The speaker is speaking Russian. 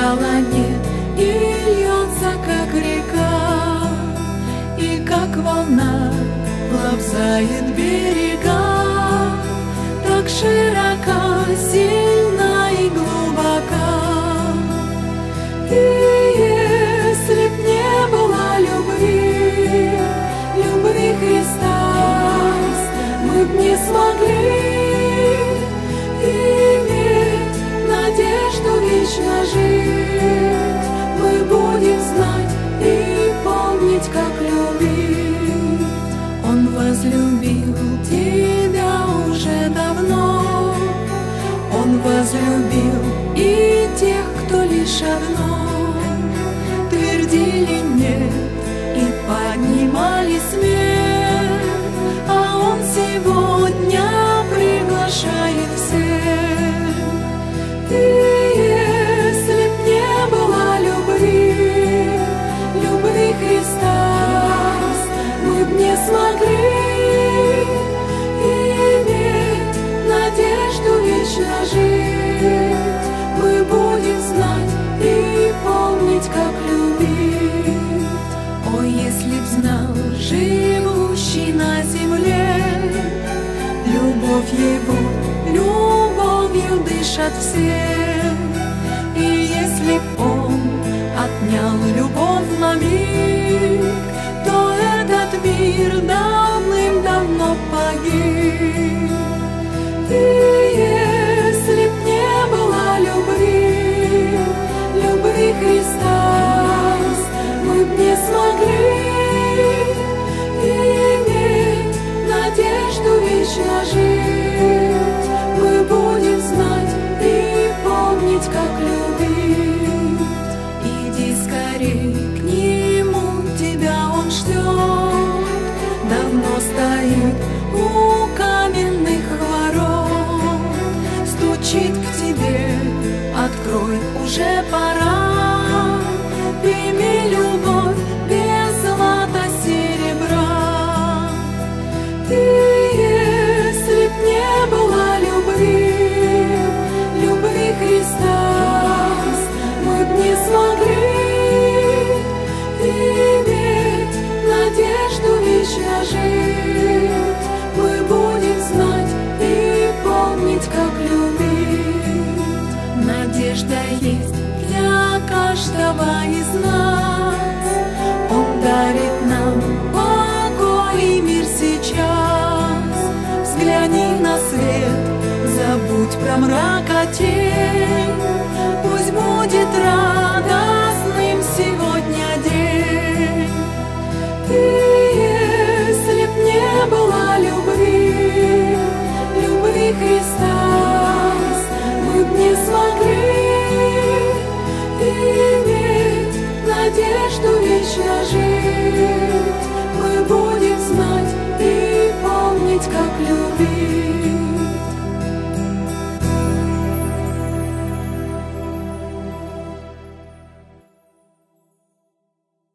начала нет и льется, как река, и как волна лобзает берега, так широка, сильна и глубока. И если б не было любви, любви Христа, мы б не смогли иметь надежду вечно жить. Мы будем знать и помнить, как любить. Он возлюбил тебя уже давно, Он возлюбил и тех, кто лишь одно твердили нет и поднимали смех, а Он сегодня приглашает всех. И если б не было любви, любви Христа, мы б не смогли иметь надежду вечно жить. Мы будем знать и помнить, как любить. О, если б знал живущий на земле, любовь Его, любовью дышат все. И если б Он отнял любовь на миг, то этот мир давным-давно погиб. И если б не было любви, любви Христа, мы б не смогли иметь надежду вечно жить. Мы будем знать и помнить, как любить. Иди скорей к Нему, тебя Он ждет. Давно стоит у каменных ворот, стучит к тебе, открой, уже пора. Прими любовь без злата серебра. И если б не было любви, любви Христа, мы б не смогли иметь надежду вечно жить. Мы будем знать и помнить, как любить. Надежда есть для каждого из нас. Он дарит нам покой и мир сейчас. Взгляни на свет, забудь про мрак и тень. Пусть будет радостным сегодня день. И если б не было любви, любви Христа, мы б не смогли иметь надежду вечно жить.